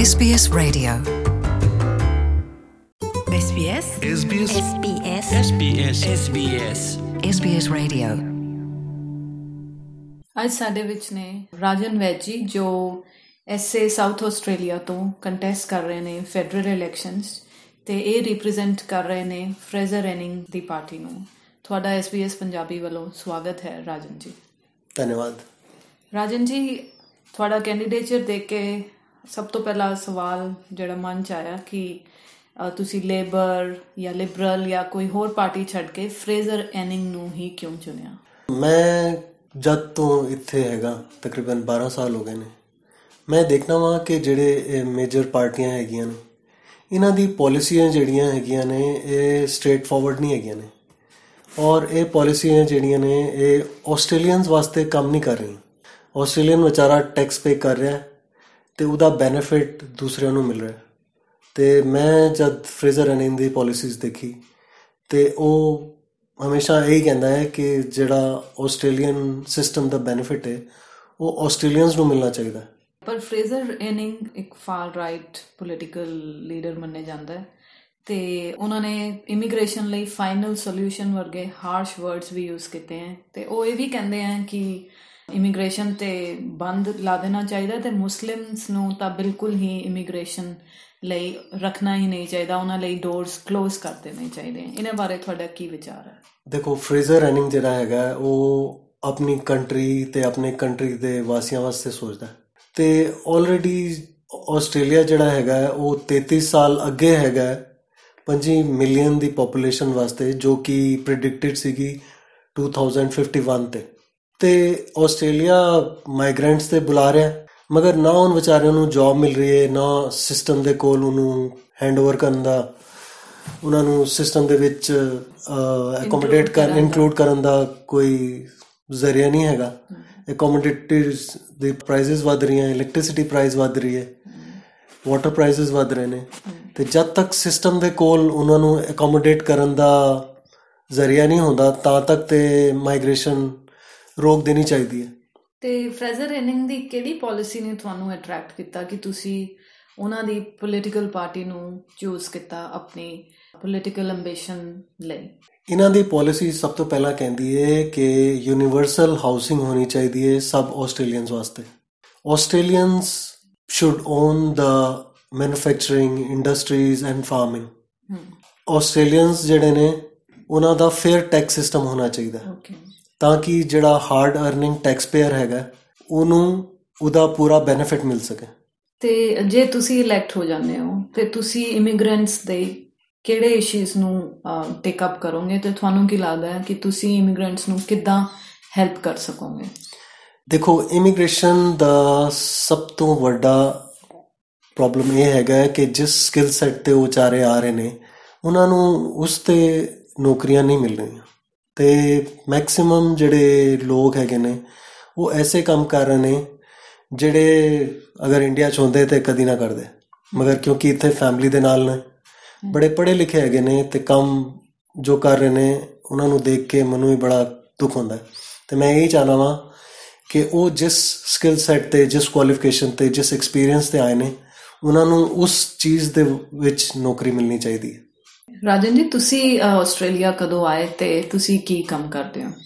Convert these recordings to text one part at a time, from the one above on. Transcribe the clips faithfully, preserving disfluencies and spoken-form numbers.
S B S Radio. S B S S B S S B S S B S S B S S B S Radio. ਅੱਜ ਸਾਡੇ ਵਿੱਚ ਨੇ ਰਾਜਨ ਵੈਜੀ ਜੋ SA South Australia ਤੋਂ contest ਕਰ ਰਹੇ ਨੇ ਫੈਡਰਲ ਇਲੈਕਸ਼ਨਸ ਤੇ ਇਹ ਰਿਪਰੈਜ਼ੈਂਟ ਕਰ ਰਹੇ ਨੇ ਫਰੇਜ਼ਰ ਐਨਿੰਗ ਦੀ ਪਾਰਟੀ ਨੂੰ। ਤੁਹਾਡਾ ਐਸ ਬੀ ਐਸ ਪੰਜਾਬੀ ਵੱਲੋਂ ਸਵਾਗਤ ਹੈ ਰਾਜਨ ਜੀ। ਧੰਨਵਾਦ। ਰਾਜਨ ਜੀ, ਤੁਹਾਡਾ ਕੈਂਡੀਡੇਚਰ ਦੇਖ ਕੇ ਸਭ ਤੋਂ ਪਹਿਲਾ ਸਵਾਲ ਜਿਹੜਾ ਮਨ 'ਚ ਆਇਆ ਕਿ ਤੁਸੀਂ ਲੇਬਰ ਜਾਂ ਲਿਬਰਲ ਜਾਂ ਕੋਈ ਹੋਰ ਪਾਰਟੀ ਛੱਡ ਕੇ ਫਰੇਜ਼ਰ ਐਨਿੰਗ ਨੂੰ ਹੀ ਕਿਉਂ ਚੁਣਿਆ? ਮੈਂ ਜਦ ਤੋਂ ਇੱਥੇ ਹੈਗਾ ਤਕਰੀਬਨ ਬਾਰਾਂ ਸਾਲ ਹੋ ਗਏ ਨੇ, ਮੈਂ ਦੇਖਣਾ ਵਾਂ ਕਿ ਜਿਹੜੇ ਮੇਜਰ ਪਾਰਟੀਆਂ ਹੈਗੀਆਂ ਨੇ ਇਹਨਾਂ ਦੀ ਪੋਲਿਸੀਆਂ ਜਿਹੜੀਆਂ ਹੈਗੀਆਂ ਨੇ ਇਹ ਸਟ੍ਰੇਟ ਫਾਰਵਰਡ ਨਹੀਂ ਹੈਗੀਆਂ ਨੇ ਔਰ ਇਹ ਪੋਲਿਸੀਆਂ ਜਿਹੜੀਆਂ ਨੇ ਇਹ ਆਸਟ੍ਰੇਲੀਅਨਸ ਵਾਸਤੇ ਕੰਮ ਨਹੀਂ ਕਰ ਰਹੀਆਂ। ਆਸਟ੍ਰੇਲੀਅਨ ਵਿਚਾਰਾ ਟੈਕਸ ਪੇ ਕਰ ਰਿਹਾ ਅਤੇ ਉਹਦਾ ਬੈਨੀਫਿਟ ਦੂਸਰਿਆਂ ਨੂੰ ਮਿਲ ਰਿਹਾ। ਅਤੇ ਮੈਂ ਜਦ ਫਰੇਜ਼ਰ ਐਨਿੰਗ ਦੀ ਪੋਲਿਸੀਜ਼ ਦੇਖੀ ਅਤੇ ਉਹ ਹਮੇਸ਼ਾ ਇਹੀ ਕਹਿੰਦਾ ਹੈ ਕਿ ਜਿਹੜਾ ਆਸਟ੍ਰੇਲੀਅਨ ਸਿਸਟਮ ਦਾ ਬੈਨੀਫਿਟ ਹੈ ਉਹ ਆਸਟ੍ਰੇਲੀਅਨਸ ਨੂੰ ਮਿਲਣਾ ਚਾਹੀਦਾ। ਪਰ ਫਰੇਜ਼ਰ ਐਨਿੰਗ ਇੱਕ ਫਾਰ ਰਾਈਟ ਪੋਲੀਟੀਕਲ ਲੀਡਰ ਮੰਨਿਆ ਜਾਂਦਾ ਹੈ ਅਤੇ ਉਹਨਾਂ ਨੇ ਇਮੀਗ੍ਰੇਸ਼ਨ ਲਈ ਫਾਈਨਲ ਸੋਲਿਊਸ਼ਨ ਵਰਗੇ ਹਾਰਸ਼ ਵਰਡਸ ਵੀ ਯੂਜ਼ ਕੀਤੇ ਹੈ ਅਤੇ ਉਹ ਇਹ ਵੀ ਕਹਿੰਦੇ ਹੈ ਕਿ ਇਮੀਗ੍ਰੇਸ਼ਨ 'ਤੇ ਬੰਦ ਲਾ ਦੇਣਾ ਚਾਹੀਦਾ ਅਤੇ ਮੁਸਲਿਮਸ ਨੂੰ ਤਾਂ ਬਿਲਕੁਲ ਹੀ ਇਮੀਗ੍ਰੇਸ਼ਨ ਲਈ ਰੱਖਣਾ ਹੀ ਨਹੀਂ ਚਾਹੀਦਾ, ਉਹਨਾਂ ਲਈ ਡੋਰਸ ਕਲੋਜ਼ ਕਰ ਦੇਣੇ ਚਾਹੀਦੇ। ਇਹਨਾਂ ਬਾਰੇ ਤੁਹਾਡਾ ਕੀ ਵਿਚਾਰ ਹੈ? ਦੇਖੋ, ਫਰੇਜ਼ਰ ਐਨਿੰਗ ਜਿਹੜਾ ਹੈਗਾ ਉਹ ਆਪਣੀ ਕੰਟਰੀ ਅਤੇ ਆਪਣੇ ਕੰਟਰੀ ਦੇ ਵਾਸੀਆਂ ਵਾਸਤੇ ਸੋਚਦਾ ਅਤੇ ਆਲਰੇਡੀ ਆਸਟ੍ਰੇਲੀਆ ਜਿਹੜਾ ਹੈਗਾ ਉਹ ਤੇਤੀ ਸਾਲ ਅੱਗੇ ਹੈਗਾ ਪੰਜੀ ਮਿਲੀਅਨ ਦੀ ਪੋਪੂਲੇਸ਼ਨ ਵਾਸਤੇ, ਜੋ ਕਿ ਪ੍ਰਿਡਿਕਟਡ ਸੀਗੀ ਟੂ ਥਾਊਜ਼ੈਂਡ ਫਿਫਟੀ ਵਨ 'ਤੇ ਅਤੇ ਆਸਟ੍ਰੇਲੀਆ ਮਾਈਗਰੈਂਟਸ 'ਤੇ ਬੁਲਾ ਰਿਹਾ ਮਗਰ ਨਾ ਉਹਨ ਵਿਚਾਰਿਆਂ ਨੂੰ ਜੋਬ ਮਿਲ ਰਹੀ ਹੈ, ਨਾ ਸਿਸਟਮ ਦੇ ਕੋਲ ਉਹਨੂੰ ਹੈਂਡਓਵਰ ਕਰਨ ਦਾ, ਉਹਨਾਂ ਨੂੰ ਸਿਸਟਮ ਦੇ ਵਿੱਚ ਐਕੋਮੋਡੇਟ ਕਰ ਇਨਕਲੂਡ ਕਰਨ ਦਾ ਕੋਈ ਜ਼ਰੀਆ ਨਹੀਂ ਹੈਗਾ। ਐਕੋਮੋਡੇਟਿਵਸ ਦੀ ਪ੍ਰਾਈਸਿਸ ਵੱਧ ਰਹੀਆਂ, ਇਲੈਕਟ੍ਰੀਸਿਟੀ ਪ੍ਰਾਈਸ ਵੱਧ ਰਹੀ ਹੈ, ਵਾਟਰ ਪ੍ਰਾਈਸਿਸ ਵੱਧ ਰਹੇ ਨੇ ਅਤੇ ਜਦ ਤੱਕ ਸਿਸਟਮ ਦੇ ਕੋਲ ਉਹਨਾਂ ਨੂੰ ਐਕੋਮੋਡੇਟ ਕਰਨ ਦਾ ਜ਼ਰੀਆ ਨਹੀਂ ਹੁੰਦਾ ਤਾਂ ਤੱਕ ਤਾਂ ਮਾਈਗ੍ਰੇਸ਼ਨ ਰੋਕ ਦੇਣੀ ਚਾਹੀਦੀ ਹੈ। ਅਤੇ ਫਰੇਜ਼ਰ ਐਨਿੰਗ ਦੀ ਕਿਹੜੀ ਪੋਲਿਸੀ ਨੇ ਤੁਹਾਨੂੰ ਅਟਰੈਕਟ ਕੀਤਾ ਕਿ ਤੁਸੀਂ ਉਹਨਾਂ ਦੀ ਪੋਲੀਟੀਕਲ ਪਾਰਟੀ ਨੂੰ ਚੂਜ਼ ਕੀਤਾ ਆਪਣੀ ਪੋਲੀਟੀਕਲ ਐਂਬੀਸ਼ਨ ਲਈ? ਇਹਨਾਂ ਦੀ ਪੋਲਿਸੀ ਸਭ ਤੋਂ ਪਹਿਲਾਂ ਕਹਿੰਦੀ ਹੈ ਕਿ ਯੂਨੀਵਰਸਲ ਹਾਊਸਿੰਗ ਹੋਣੀ ਚਾਹੀਦੀ ਹੈ ਸਭ ਆਸਟ੍ਰੇਲੀਅਨਸ ਵਾਸਤੇ। Australians should own the manufacturing industries and farming. Australians ਜਿਹੜੇ ਨੇ ਉਹਨਾਂ ਦਾ ਫੇਅਰ ਟੈਕਸ ਸਿਸਟਮ ਹੋਣਾ ਚਾਹੀਦਾ ਤਾਂ ਕਿ ਜਿਹੜਾ ਹਾਰਡ ਅਰਨਿੰਗ ਟੈਕਸ ਪੇਅਰ ਹੈਗਾ ਉਹਨੂੰ ਉਹਦਾ ਪੂਰਾ ਬੈਨੀਫਿਟ ਮਿਲ ਸਕੇ। ਅਤੇ ਜੇ ਤੁਸੀਂ ਇਲੈਕਟ ਹੋ ਜਾਂਦੇ ਹੋ ਅਤੇ ਤੁਸੀਂ ਇਮੀਗ੍ਰੈਂਟਸ ਦੇ ਕਿਹੜੇ ਇਸ਼ੂਜ਼ ਨੂੰ ਟੇਕਅਪ ਕਰੋਗੇ ਅਤੇ ਤੁਹਾਨੂੰ ਕੀ ਲੱਗਦਾ ਹੈ ਕਿ ਤੁਸੀਂ ਇਮੀਗ੍ਰੈਂਟਸ ਨੂੰ ਕਿੱਦਾਂ ਹੈਲਪ ਕਰ ਸਕੋਗੇ? ਦੇਖੋ, ਇਮੀਗ੍ਰੇਸ਼ਨ ਦਾ ਸਭ ਤੋਂ ਵੱਡਾ ਪ੍ਰੋਬਲਮ ਇਹ ਹੈਗਾ ਕਿ ਜਿਸ ਸਕਿੱਲ ਸੈੱਟ 'ਤੇ ਉਹ ਵਿਚਾਰੇ ਆ ਰਹੇ ਨੇ ਉਹਨਾਂ ਨੂੰ ਉਸ 'ਤੇ ਨੌਕਰੀਆਂ ਨਹੀਂ ਮਿਲ ਰਹੀਆਂ ਅਤੇ ਮੈਕਸੀਮਮ ਜਿਹੜੇ ਲੋਕ ਹੈਗੇ ਨੇ ਉਹ ਐਸੇ ਕੰਮ ਕਰ ਰਹੇ ਨੇ ਜਿਹੜੇ ਅਗਰ ਇੰਡੀਆ 'ਚ ਹੁੰਦੇ ਤਾਂ ਕਦੀ ਨਾ ਕਰਦੇ, ਮਗਰ ਕਿਉਂਕਿ ਇੱਥੇ ਫੈਮਿਲੀ ਦੇ ਨਾਲ ਨੇ, ਬੜੇ ਪੜ੍ਹੇ ਲਿਖੇ ਹੈਗੇ ਨੇ ਅਤੇ ਕੰਮ ਜੋ ਕਰ ਰਹੇ ਨੇ ਉਹਨਾਂ ਨੂੰ ਦੇਖ ਕੇ ਮੈਨੂੰ ਵੀ ਬੜਾ ਦੁੱਖ ਹੁੰਦਾ ਅਤੇ ਮੈਂ ਇਹੀ ਚਾਹੁੰਦਾ ਵਾਂ ਕਿ ਉਹ ਜਿਸ ਸਕਿੱਲ ਸੈੱਟ 'ਤੇ, ਜਿਸ ਕੁਆਲੀਫਿਕੇਸ਼ਨ 'ਤੇ, ਜਿਸ ਐਕਸਪੀਰੀਅੰਸ 'ਤੇ ਆਏ ਨੇ ਉਹਨਾਂ ਨੂੰ ਉਸ ਚੀਜ਼ ਦੇ ਵਿੱਚ ਨੌਕਰੀ ਮਿਲਣੀ ਚਾਹੀਦੀ ਹੈ। ਰਾਜਨ ਜੀ, ਤੁਸੀਂ ਆਸਟ੍ਰੇਲੀਆ ਕਦੋਂ ਆਏ ਅਤੇ ਤੁਸੀਂ ਕੀ ਕੰਮ ਕਰਦੇ ਹੋ?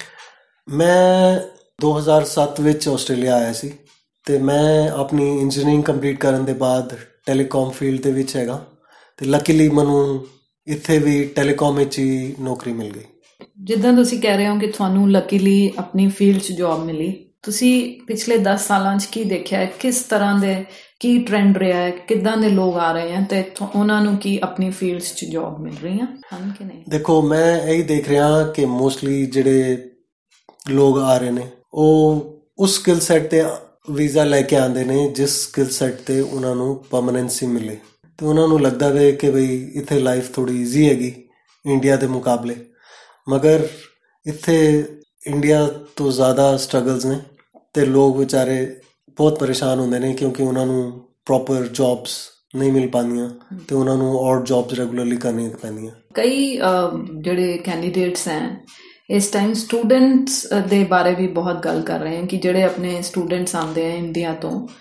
ਮੈਂ ਦੋ ਹਜ਼ਾਰ ਸੱਤ ਵਿੱਚ ਆਸਟ੍ਰੇਲੀਆ ਆਇਆ ਸੀ ਅਤੇ ਮੈਂ ਆਪਣੀ ਇੰਜੀਨੀਅਰਿੰਗ ਕੰਪਲੀਟ ਕਰਨ ਦੇ ਬਾਅਦ ਟੈਲੀਕਾਮ ਫੀਲਡ ਦੇ ਵਿੱਚ ਹੈਗਾ ਅਤੇ ਲੱਕੀਲੀ ਮੈਨੂੰ ਇੱਥੇ ਵੀ ਟੈਲੀਕਾਮ ਵਿੱਚ ਹੀ ਨੌਕਰੀ ਮਿਲ ਗਈ। ਜਿੱਦਾਂ ਤੁਸੀਂ ਕਹਿ ਰਹੇ ਹੋ ਕਿ ਤੁਹਾਨੂੰ ਲੱਕੀਲੀ ਆਪਣੀ ਫੀਲਡ 'ਚ ਜੋਬ ਮਿਲੀ, ਤੁਸੀਂ ਪਿਛਲੇ ਦਸ ਸਾਲਾਂ 'ਚ ਕੀ ਦੇਖਿਆ, ਕਿਸ ਤਰ੍ਹਾਂ ਦੇ ਕੀ ਟਰੈਂਡ ਰਿਹਾ ਹੈ, ਕਿੱਦਾਂ ਦੇ ਲੋਕ ਆ ਰਹੇ ਹੈ ਅਤੇ ਉਹਨਾਂ ਨੂੰ ਕੀ ਆਪਣੀ ਫੀਲਡਸ 'ਚ ਜੋਬ ਮਿਲ ਰਹੀਆਂ ਹਨ ਕਿ ਨਹੀਂ? ਦੇਖੋ, ਮੈਂ ਇਹੀ ਦੇਖ ਰਿਹਾ ਕਿ ਮੋਸਟਲੀ ਜਿਹੜੇ ਲੋਕ ਆ ਰਹੇ ਨੇ ਉਹ ਉਸ ਸਕਿੱਲ ਸੈੱਟ 'ਤੇ ਵੀਜ਼ਾ ਲੈ ਕੇ ਆਉਂਦੇ ਨੇ ਜਿਸ ਸਕਿੱਲ ਸੈੱਟ 'ਤੇ ਉਹਨਾਂ ਨੂੰ ਪਰਮਾਨੈਂਸੀ ਮਿਲੇ ਅਤੇ ਉਹਨਾਂ ਨੂੰ ਲੱਗਦਾ ਵੇ ਕਿ ਬਈ ਇੱਥੇ ਲਾਈਫ ਥੋੜ੍ਹੀ ਈਜ਼ੀ ਹੈਗੀ ਇੰਡੀਆ ਦੇ ਮੁਕਾਬਲੇ, ਮਗਰ ਇੱਥੇ ਇੰਡੀਆ ਤੋਂ ਜ਼ਿਆਦਾ ਸਟਰਗਲਸ ਨੇ ਅਤੇ ਲੋਕ ਵਿਚਾਰੇ ਬਹੁਤ ਪਰੇਸ਼ਾਨ ਹੁੰਦੇ ਨੇ ਕਿਉਂਕਿ ਉਹਨਾਂ ਨੂੰ ਪ੍ਰੋਪਰ ਜੋਬਸ ਨਹੀਂ ਮਿਲ ਪਾਉਂਦੀਆਂ ਅਤੇ ਉਹਨਾਂ ਨੂੰ ਔਰ ਜੋਬਸ ਰੈਗੂਲਰਲੀ ਕਰਨੀਆਂ ਪੈਂਦੀਆਂ। ਕਈ ਜਿਹੜੇ ਕੈਂਡੀਡੇਟਸ ਹੈ ਇਸ ਟਾਈਮ ਸਟੂਡੈਂਟਸ ਦੇ ਬਾਰੇ ਵੀ ਬਹੁਤ ਗੱਲ ਕਰ ਰਹੇ ਹਾਂ ਕਿ ਜਿਹੜੇ ਆਪਣੇ ਸਟੂਡੈਂਟਸ ਆਉਂਦੇ ਆ ਇੰਡੀਆ ਤੋਂ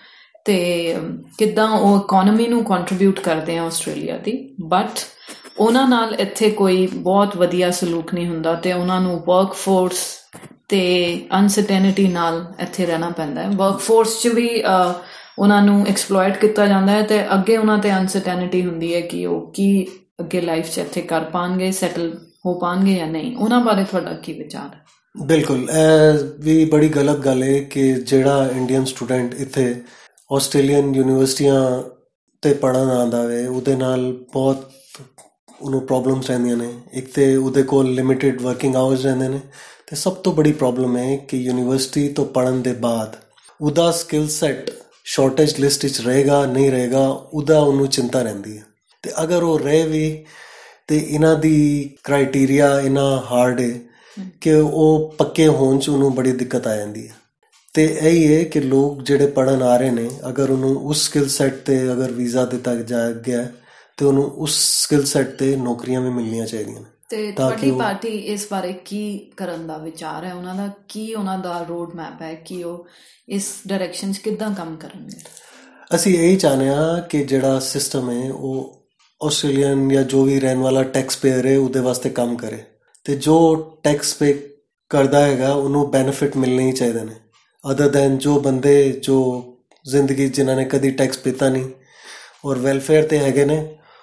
ਤੇ ਕਿੱਦਾਂ ਉਹ ਇਕੋਨਮੀ ਨੂੰ ਕੰਟਰੀਬਿਊਟ ਕਰਦੇ ਆ ਆਸਟ੍ਰੇਲੀਆ ਦੀ, ਬਟ ਉਹਨਾਂ ਨਾਲ ਇੱਥੇ ਕੋਈ ਬਹੁਤ ਵਧੀਆ ਸਲੂਕ ਨਹੀਂ ਹੁੰਦਾ ਤੇ ਉਹਨਾਂ ਨੂੰ ਵਰਕ ਫੋਰਸ ਤੇ ਅਨਸਰਟੇਨਿਟੀ ਨਾਲ ਇੱਥੇ ਰਹਿਣਾ ਪੈਂਦਾ ਹੈ। ਵਰਕ ਫੋਰਸ 'ਚ ਵੀ ਉਹਨਾਂ ਨੂੰ ਐਕਸਪਲੋਇਟ ਕੀਤਾ ਜਾਂਦਾ ਹੈ ਤੇ ਅੱਗੇ ਉਹਨਾਂ ਤੇ ਅਨਸਰਟੇਨਿਟੀ ਹੁੰਦੀ ਹੈ ਕਿ ਉਹ ਕੀ ਅੱਗੇ ਲਾਈਫ 'ਚ ਇੱਥੇ ਕਰ ਪਾਉਣਗੇ, ਸੈਟਲ ਹੋ ਪਾਉਣਗੇ ਜਾਂ ਨਹੀਂ। ਉਹਨਾਂ ਬਾਰੇ ਤੁਹਾਡਾ ਕੀ ਵਿਚਾਰ ਹੈ? ਬਿਲਕੁਲ, ਇਹ ਵੀ ਬੜੀ ਗਲਤ ਗੱਲ ਹੈ ਕਿ ਜਿਹੜਾ ਇੰਡੀਅਨ ਸਟੂਡੈਂਟ ਇੱਥੇ ਆਸਟ੍ਰੇਲੀਅਨ ਯੂਨੀਵਰਸਿਟੀਆਂ ਤੇ ਪੜ੍ਹਨ ਆਉਂਦਾ ਵੇ ਉਹਦੇ ਨਾਲ ਬਹੁਤ ਉਹਨੂੰ ਪ੍ਰੋਬਲਮਸ ਰਹਿੰਦੀਆਂ ਨੇ। ਇੱਕ ਤਾਂ ਉਹਦੇ ਕੋਲ ਲਿਮਿਟਿਡ ਵਰਕਿੰਗ ਆਵਰਸ ਰਹਿੰਦੇ ਨੇ ਅਤੇ ਸਭ ਤੋਂ ਬੜੀ ਪ੍ਰੋਬਲਮ ਹੈ ਕਿ ਯੂਨੀਵਰਸਿਟੀ ਤੋਂ ਪੜ੍ਹਨ ਦੇ ਬਾਅਦ ਉਹਦਾ ਸਕਿੱਲ ਸੈੱਟ ਸ਼ਾਰਟੇਜ ਲਿਸਟ ਵਿੱਚ ਰਹੇਗਾ ਨਹੀਂ ਰਹੇਗਾ, ਉਹਦਾ ਉਹਨੂੰ ਚਿੰਤਾ ਰਹਿੰਦੀ ਹੈ। ਅਤੇ ਅਗਰ ਉਹ ਰਹੇ ਵੀ ਅਤੇ ਇਹਨਾਂ ਦੀ ਕ੍ਰਾਈਟੀਰੀਆ ਇੰਨਾ ਹਾਰਡ ਹੈ ਕਿ ਉਹ ਪੱਕੇ ਹੋਣ 'ਚ ਉਹਨੂੰ ਬੜੀ ਦਿੱਕਤ ਆ ਜਾਂਦੀ ਹੈ। ਅਤੇ ਇਹੀ ਹੈ ਕਿ ਲੋਕ ਜਿਹੜੇ ਪੜ੍ਹਨ ਆ ਰਹੇ ਨੇ, ਅਗਰ ਉਹਨੂੰ ਉਸ ਸਕਿੱਲ ਸੈੱਟ 'ਤੇ ਅਗਰ ਵੀਜ਼ਾ ਦਿੱਤਾ ਜਾ ਗਿਆ ਅਤੇ ਉਹਨੂੰ ਉਸ ਸਕਿੱਲ ਸੈੱਟ 'ਤੇ ਨੌਕਰੀਆਂ ਵੀ ਮਿਲਣੀਆਂ ਚਾਹੀਦੀਆਂ ਨੇ। ਤੇ ਤੁਹਾਡੀ ਪਾਰਟੀ ਇਸ ਬਾਰੇ ਕੀ ਕਰਨ ਦਾ ਵਿਚਾਰ ਹੈ? ਉਹਨਾਂ ਦਾ ਕੀ ਉਹਨਾਂ ਦਾ ਰੋਡ ਮੈਪ ਹੈ ਕਿ ਉਹ ਇਸ ਡਾਇਰੈਕਸ਼ਨ 'ਚ ਕਿੱਦਾਂ ਕੰਮ ਕਰਨਗੇ? ਅਸੀਂ ਇਹੀ ਚਾਹੁੰਦੇ ਹਾਂ ਕਿ ਜਿਹੜਾ ਸਿਸਟਮ ਹੈ ਉਹ ਆਸਟ੍ਰੇਲੀਅਨ ਜਾਂ ਜੋ ਵੀ ਰਹਿਣ ਵਾਲਾ ਟੈਕਸ ਪੇਅਰ ਹੈ ਉਹਦੇ ਵਾਸਤੇ ਕੰਮ ਕਰੇ ਅਤੇ ਜੋ ਟੈਕਸ ਪੇ ਕਰਦਾ ਹੈਗਾ ਉਹਨੂੰ ਬੈਨੀਫਿਟ ਮਿਲਣੇ ਹੀ ਚਾਹੀਦੇ ਨੇ, ਅਦਰ ਦੈਨ ਜੋ ਬੰਦੇ ਜੋ ਜ਼ਿੰਦਗੀ ਜਿਨ੍ਹਾਂ ਨੇ ਕਦੀ ਟੈਕਸ ਪੀਤਾ ਨਹੀਂ ਔਰ ਵੈਲਫੇਅਰ 'ਤੇ ਹੈਗੇ ਨੇ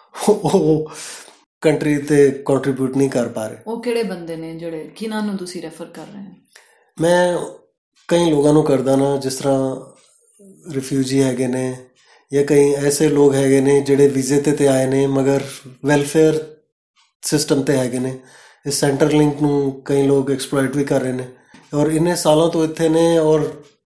ਉਹ ਕੰਟਰੀ 'ਤੇ ਕੰਟਰੀਬਿਊਟ ਨਹੀਂ ਕਰ ਪਾ ਰਹੇ। ਉਹ ਕਿਹੜੇ ਬੰਦੇ ਨੇ ਜਿਹੜੇ, ਕਿਹਨਾਂ ਨੂੰ ਤੁਸੀਂ ਰੈਫਰ ਕਰ ਰਹੇ ਹੋ? ਮੈਂ ਕਈ ਲੋਕਾਂ ਨੂੰ ਕਰਦਾ ਨਾ, ਜਿਸ ਤਰ੍ਹਾਂ ਰਿਫਿਊਜੀ ਹੈਗੇ ਨੇ ਜਾਂ ਕਈ ਐਸੇ ਲੋਕ ਹੈਗੇ ਨੇ ਜਿਹੜੇ ਵੀਜ਼ੇ 'ਤੇ ਤੇ ਆਏ ਨੇ ਮਗਰ ਵੈਲਫੇਅਰ ਸਿਸਟਮ 'ਤੇ ਹੈਗੇ ਨੇ। ਇਸ ਸੈਂਟਰ ਲਿੰਕ ਨੂੰ ਕਈ ਲੋਕ ਐਕਸਪਲੋਇਟ ਵੀ ਕਰ ਰਹੇ ਨੇ ਔਰ ਇੰਨੇ ਸਾਲਾਂ ਤੋਂ ਇੱਥੇ ਨੇ ਔਰ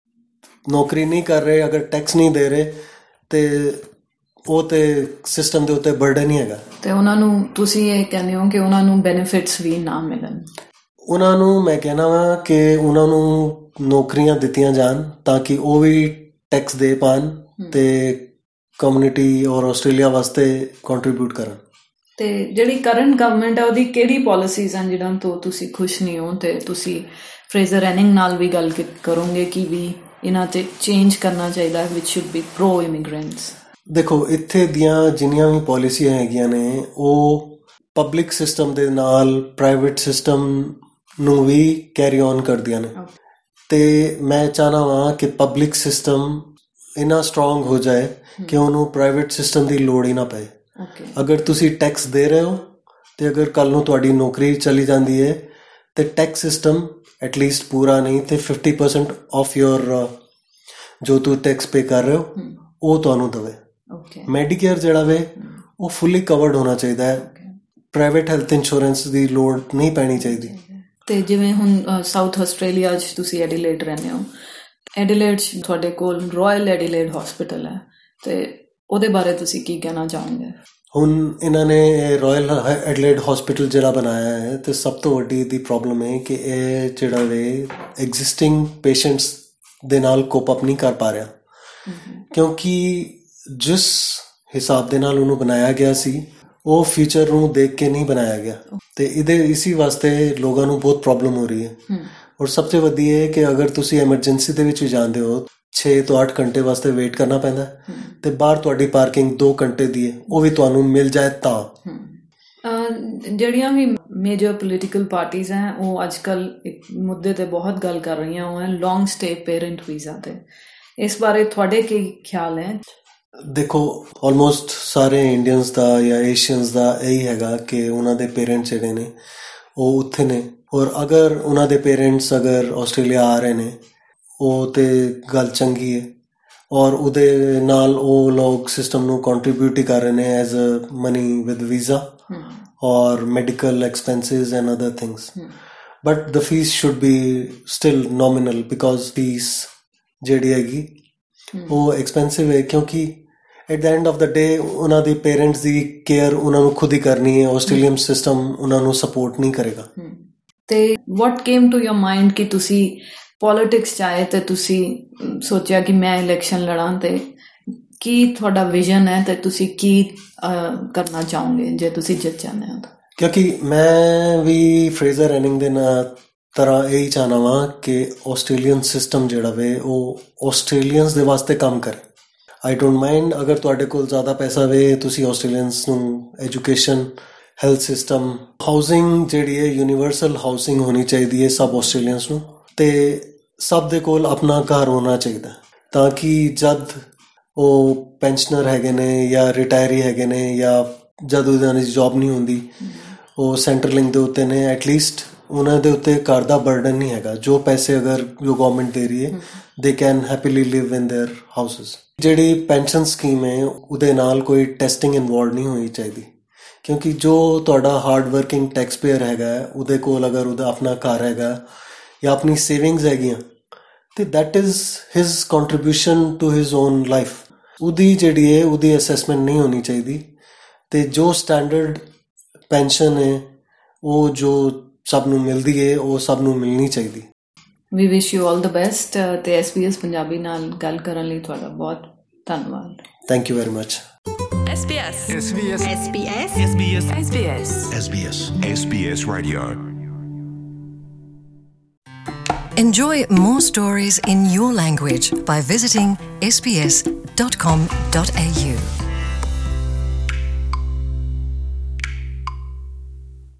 ਨੌਕਰੀ ਨਹੀਂ ਕਰ ਰਹੇ, ਅਗਰ ਟੈਕਸ ਨਹੀਂ ਦੇ ਰਹੇ ਅਤੇ ਉਹ ਤੇ ਸਿਸਟਮ ਦੇ ਉੱਤੇ ਬਰਡਨ ਹੀ ਹੈਗਾ। ਤੇ ਉਹਨਾਂ ਨੂੰ ਤੁਸੀਂ ਇਹ ਕਹਿੰਦੇ ਹੋ ਕਿ ਉਹਨਾਂ ਨੂੰ ਬੈਨੀਫਿਟਸ ਵੀ ਨਾ ਮਿਲਣ? ਉਹਨਾਂ ਨੂੰ ਮੈਂ ਕਹਿਣਾ ਵਾ ਕਿ ਉਹਨਾਂ ਨੂੰ ਨੌਕਰੀਆਂ ਦਿੱਤੀਆਂ ਜਾਣ ਤਾਂ ਕਿ ਉਹ ਵੀ ਟੈਕਸ ਦੇ ਪਾਉਣ ਅਤੇ ਕਮਿਊਨਿਟੀ ਔਰ ਆਸਟ੍ਰੇਲੀਆ ਵਾਸਤੇ ਕੰਟਰੀਬਿਊਟ ਕਰਨ। ਤੇ ਜਿਹੜੀ ਕਰੰਟ ਗਵਰਨਮੈਂਟ ਹੈ ਉਹਦੀ ਕਿਹੜੀ ਪਾਲਿਸੀਜ਼ ਹਨ ਜਿਹਨਾਂ ਤੋਂ ਤੁਸੀਂ ਖੁਸ਼ ਨਹੀਂ ਹੋ ਅਤੇ ਤੁਸੀਂ ਫਰੇਜ਼ਰ ਐਨਿੰਗ ਨਾਲ ਵੀ ਗੱਲ ਕਰੋਗੇ ਕਿ ਵੀ ਇਹਨਾਂ 'ਤੇ ਚੇਂਜ ਕਰਨਾ ਚਾਹੀਦਾ which should be pro immigrants? ਦੇਖੋ, ਇੱਥੇ ਦੀਆਂ ਜਿੰਨੀਆਂ ਵੀ ਪਾਲਿਸੀਆਂ ਹੈਗੀਆਂ ਨੇ ਉਹ ਪਬਲਿਕ ਸਿਸਟਮ ਦੇ ਨਾਲ ਪ੍ਰਾਈਵੇਟ ਸਿਸਟਮ ਨੂੰ ਵੀ ਕੈਰੀ ਔਨ ਕਰਦੀਆਂ ਨੇ ਅਤੇ ਮੈਂ ਚਾਹੁੰਦਾ ਹਾਂ ਕਿ ਪਬਲਿਕ ਸਿਸਟਮ ਇੰਨਾ ਸਟਰੋਂਗ ਹੋ ਜਾਏ ਕਿ ਉਹਨੂੰ ਪ੍ਰਾਈਵੇਟ ਸਿਸਟਮ ਦੀ ਲੋੜ ਹੀ ਨਾ ਪਏ। ਅਗਰ ਤੁਸੀਂ ਟੈਕਸ ਦੇ ਰਹੇ ਹੋ ਅਤੇ ਅਗਰ ਕੱਲ੍ਹ ਨੂੰ ਤੁਹਾਡੀ ਨੌਕਰੀ ਚਲੀ ਜਾਂਦੀ ਹੈ ਅਤੇ ਟੈਕਸ ਸਿਸਟਮ ਐਟਲੀਸਟ ਪੂਰਾ ਨਹੀਂ ਅਤੇ ਫਿਫਟੀ ਪਰਸੈਂਟ ਆਫ ਯੋਰ ਜੋ ਤੁਸੀਂ ਟੈਕਸ ਪੇ ਕਰ ਰਹੇ ਹੋ ਉਹ ਤੁਹਾਨੂੰ ਦੇਵੇ। ਮੈਡੀਕੇਅਰ ਜਿਹੜਾ ਵੇ ਉਹ ਫੁੱਲੀ ਕਵਰਡ ਹੋਣਾ ਚਾਹੀਦਾ ਹੈ, ਪ੍ਰਾਈਵੇਟ ਹੈਲਥ ਇੰਸ਼ੋਰੈਂਸ ਦੀ ਲੋੜ ਨਹੀਂ ਪੈਣੀ ਚਾਹੀਦੀ। ਅਤੇ ਜਿਵੇਂ ਹੁਣ ਸਾਊਥ ਆਸਟ੍ਰੇਲੀਆ 'ਚ ਤੁਸੀਂ ਐਡੀਲੇਡ ਰਹਿੰਦੇ ਹੋ, ਐਡੀਲੇਡ 'ਚ ਤੁਹਾਡੇ ਕੋਲ ਰਾਇਲ ਐਡੀਲੇਡ ਹਸਪੀਟਲ ਹੈ ਅਤੇ ਉਹਦੇ ਬਾਰੇ ਤੁਸੀਂ ਕੀ ਕਹਿਣਾ ਚਾਹੋਗੇ? ਹੁਣ ਇਹਨਾਂ ਨੇ ਰਾਇਲ ਐਡੀਲੇਡ ਹਸਪੀਟਲ ਜਿਹੜਾ ਬਣਾਇਆ ਹੈ ਅਤੇ ਸਭ ਤੋਂ ਵੱਡੀ ਇਹਦੀ ਪ੍ਰੋਬਲਮ ਹੈ ਕਿ ਇਹ ਜਿਹੜਾ ਵੇ ਐਗਜ਼ਿਸਟਿੰਗ ਪੇਸ਼ੈਂਟਸ ਦੇ ਨਾਲ ਕੋਪ ਅਪ ਨਹੀਂ ਕਰ ਪਾ ਰਿਹਾ, ਕਿਉਂਕਿ ਜਿਸ ਹਿਸਾਬ ਦੇ ਨਾਲ ਉਹਨੂੰ ਬਣਾਇਆ ਗਿਆ ਸੀ ਉਹ ਫਿਊਚਰ ਨੂੰ ਦੇਖ ਕੇ ਨਹੀਂ ਬਣਾਇਆ ਗਿਆ ਅਤੇ ਇਹਦੇ ਇਸੀ ਵਾਸਤੇ ਲੋਕਾਂ ਨੂੰ ਬਹੁਤ ਪ੍ਰੋਬਲਮ ਹੋ ਰਹੀ ਹੈ। ਔਰ ਸਭ ਤੋਂ ਵਧੀਆ ਹੈ ਕਿ ਅਗਰ ਤੁਸੀਂ ਐਮਰਜੈਂਸੀ ਦੇ ਵਿੱਚ ਵੀ ਜਾਂਦੇ ਹੋ ਛੇ ਤੋਂ ਅੱਠ ਘੰਟੇ ਵਾਸਤੇ ਵੇਟ ਕਰਨਾ ਪੈਂਦਾ ਅਤੇ ਬਾਹਰ ਤੁਹਾਡੀ ਪਾਰਕਿੰਗ ਦੋ ਘੰਟੇ ਦੀ ਹੈ, ਉਹ ਵੀ ਤੁਹਾਨੂੰ ਮਿਲ ਜਾਏ ਤਾਂ। ਜਿਹੜੀਆਂ ਵੀ ਮੇਜਰ ਪੋਲੀਟੀਕਲ ਪਾਰਟੀਜ਼ ਹੈ ਉਹ ਅੱਜ ਕੱਲ੍ਹ ਇੱਕ ਮੁੱਦੇ 'ਤੇ ਬਹੁਤ ਗੱਲ ਕਰ ਰਹੀਆਂ, ਉਹ ਹੈ ਲੌਂਗ ਸਟੇ ਪੇਰੈਂਟ ਵੀਜ਼ਾ 'ਤੇ। ਇਸ ਬਾਰੇ ਤੁਹਾਡੇ ਕੀ ਖਿਆਲ ਹੈ? ਦੇਖੋ, ਆਲਮੋਸਟ ਸਾਰੇ ਇੰਡੀਅਨਸ ਦਾ ਜਾਂ ਏਸ਼ੀਅਨਸ ਦਾ ਇਹੀ ਹੈਗਾ ਕਿ ਉਹਨਾਂ ਦੇ ਪੇਰੈਂਟਸ ਜਿਹੜੇ ਨੇ ਉਹ ਉੱਥੇ ਨੇ ਔਰ ਅਗਰ ਉਹਨਾਂ ਦੇ ਪੇਰੈਂਟਸ ਅਗਰ ਆਸਟ੍ਰੇਲੀਆ ਆ ਰਹੇ ਨੇ ਉਹ ਤਾਂ ਗੱਲ ਚੰਗੀ ਹੈ ਔਰ ਉਹਦੇ ਨਾਲ ਉਹ ਲੋਕ ਸਿਸਟਮ ਨੂੰ ਕੰਟਰੀਬਿਊਟ ਹੀ ਕਰ ਰਹੇ ਨੇ as a money with visa or medical expenses and other things, but the fee should be still nominal because fee ਜਿਹੜੀ ਹੈਗੀ ਉਹ ਐਕਸਪੈਂਸਿਵ ਹੈ, ਕਿਉਂਕਿ at the end of the day ਉਹਨਾਂ ਦੀ ਪੇਰੈਂਟਸ ਦੀ ਕੇਅਰ ਉਹਨਾਂ ਨੂੰ ਖੁਦ ਹੀ ਕਰਨੀ ਹੈ। ਆਸਟ੍ਰੇਲੀਅਨ ਸਿਸਟਮ ਉਹਨਾਂ ਨੂੰ ਸਪੋਰਟ ਨਹੀਂ ਕਰੇਗਾ। ਤੇ what came to your mind ਕਿ ਤੁਸੀਂ ਪੋਲੀਟਿਕਸ 'ਚ ਆਏ ਅਤੇ ਤੁਸੀਂ ਸੋਚਿਆ ਕਿ ਮੈਂ ਇਲੈਕਸ਼ਨ ਲੜਾਂ, ਅਤੇ ਕੀ ਤੁਹਾਡਾ ਵਿਜ਼ਨ ਹੈ ਅਤੇ ਤੁਸੀਂ ਕੀ ਕਰਨਾ ਚਾਹੋਗੇ ਜੇ ਤੁਸੀਂ ਜਿੱਤ ਜਾਂਦੇ ਹੋ? ਕਿਉਂਕਿ ਮੈਂ ਵੀ ਫਰੇਜ਼ਰ ਐਨਿੰਗ ਦੇ ਨਾਲ ਤਰ੍ਹਾਂ ਇਹੀ ਚਾਹੁੰਦਾ ਵਾਂ ਕਿ ਆਸਟ੍ਰੇਲੀਅਨ ਸਿਸਟਮ ਜਿਹੜਾ ਵੇ ਉਹ ਆਸਟ੍ਰੇਲੀਅਨਸ ਦੇ ਵਾਸਤੇ ਕੰਮ ਕਰੇ। ਆਈ ਡੋਂਟ ਮਾਈਂਡ ਅਗਰ ਤੁਹਾਡੇ ਕੋਲ ਜ਼ਿਆਦਾ ਪੈਸਾ ਵੇ, ਤੁਸੀਂ ਆਸਟ੍ਰੇਲੀਅਨਸ ਨੂੰ ਐਜੂਕੇਸ਼ਨ, ਹੈਲਥ ਸਿਸਟਮ, ਹਾਊਸਿੰਗ ਜਿਹੜੀ ਹੈ ਯੂਨੀਵਰਸਲ ਹਾਊਸਿੰਗ ਹੋਣੀ ਚਾਹੀਦੀ ਹੈ ਸਭ ਆਸਟ੍ਰੇਲੀਅਨਸ ਨੂੰ, ਅਤੇ ਸਭ ਦੇ ਕੋਲ ਆਪਣਾ ਘਰ ਹੋਣਾ ਚਾਹੀਦਾ, ਤਾਂ ਕਿ ਜਦ ਉਹ ਪੈਨਸ਼ਨਰ ਹੈਗੇ ਨੇ ਜਾਂ ਰਿਟਾਇਰੀ ਹੈਗੇ ਨੇ ਜਾਂ ਜਦ ਉਹਨਾਂ ਦੀ ਜੋਬ ਨਹੀਂ ਹੁੰਦੀ, ਉਹ ਸੈਂਟਰਲਿੰਗ ਦੇ ਉੱਤੇ ਨੇ, ਐਟਲੀਸਟ ਉਹਨਾਂ ਦੇ ਉੱਤੇ ਘਰ ਦਾ ਬਰਡਨ ਨਹੀਂ ਹੈਗਾ। ਜੋ ਪੈਸੇ ਅਗਰ ਜੋ ਗਵਰਨਮੈਂਟ ਦੇ ਰਹੀ ਹੈ, they can happily live in their houses. ਜਿਹੜੀ ਪੈਨਸ਼ਨ ਸਕੀਮ ਹੈ ਉਹਦੇ ਨਾਲ ਕੋਈ ਟੈਸਟਿੰਗ ਇਨਵੋਲਵ ਨਹੀਂ ਹੋਣੀ ਚਾਹੀਦੀ, ਕਿਉਂਕਿ ਜੋ ਤੁਹਾਡਾ ਹਾਰਡ ਵਰਕਿੰਗ ਟੈਕਸ ਪੇਅਰ ਹੈਗਾ, ਉਹਦੇ ਕੋਲ ਅਗਰ ਉਹਦਾ ਆਪਣਾ ਘਰ ਹੈਗਾ ਜਾਂ ਆਪਣੀ ਸੇਵਿੰਗਸ ਹੈਗੀਆਂ, ਅਤੇ that is his contribution to his own life. ਉਹਦੀ ਜਿਹੜੀ ਹੈ ਉਹਦੀ ਅਸੈਸਮੈਂਟ ਨਹੀਂ ਹੋਣੀ ਚਾਹੀਦੀ, ਅਤੇ ਜੋ ਸਟੈਂਡਰਡ ਪੈਨਸ਼ਨ ਹੈ ਉਹ ਜੋ ਸਭ ਨੂੰ ਮਿਲਦੀ ਹੈ ਉਹ ਸਭ ਨੂੰ ਮਿਲਣੀ ਚਾਹੀਦੀ। We wish you all the best, ਅਤੇ ਐਸ ਬੀ ਐਸ ਪੰਜਾਬੀ ਨਾਲ ਗੱਲ ਕਰਨ ਲਈ ਤੁਹਾਡਾ ਬਹੁਤ ਧੰਨਵਾਦ। Thank you very much. S B S S B S S B S S B S S B S S B S S B S Radio. Enjoy more stories in your language by visiting s b s dot com dot a u.